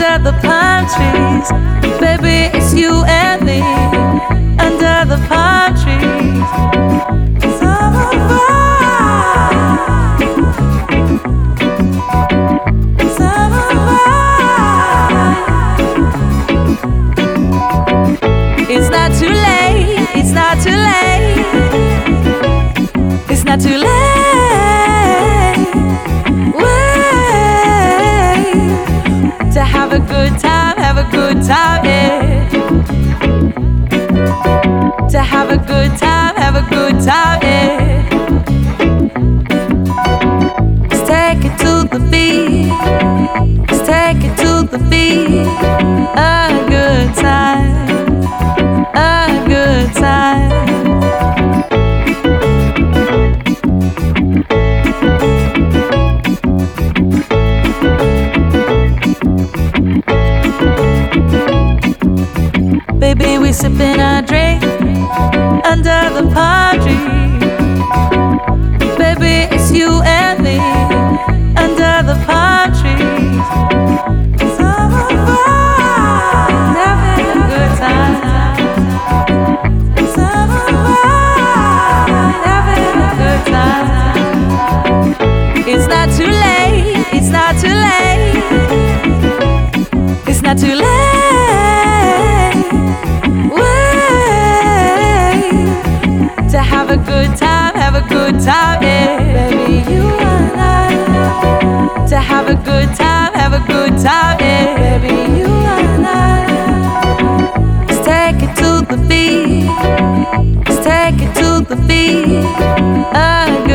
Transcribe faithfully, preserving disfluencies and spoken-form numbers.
under the palm trees. Baby, it's you and me under the palm trees. Summer vibe, summer vibe. It's not too late, it's not too late, it's not too late. To have a good time, have a good time, yeah. To have a good time, have a good time, yeah. Let's take it to the beat, let's take it to the beat. A good time, a good time. Baby, we sippin' a drink under the palm tree. Baby, it's you and me under the palm trees. Summer vibe, having a good time. Summer vibe, having a good time. It's not too late, it's not too late, it's not too late. To have a good time, have a good time, yeah. Baby, you and I. To have a good time, have a good time, yeah. Baby, you and I. Let's take it to the beat, let's take it to the beat. Uh,